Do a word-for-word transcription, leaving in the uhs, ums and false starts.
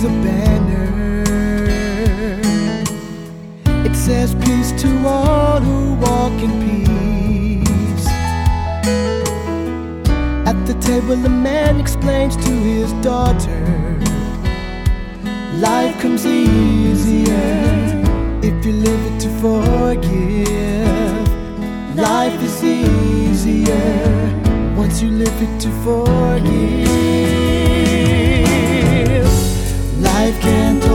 a banner. It says peace to all who walk in peace. At the table the man explains to his daughter, life comes easier if you live it to forgive. Life is easier once you live it to forgive. Life can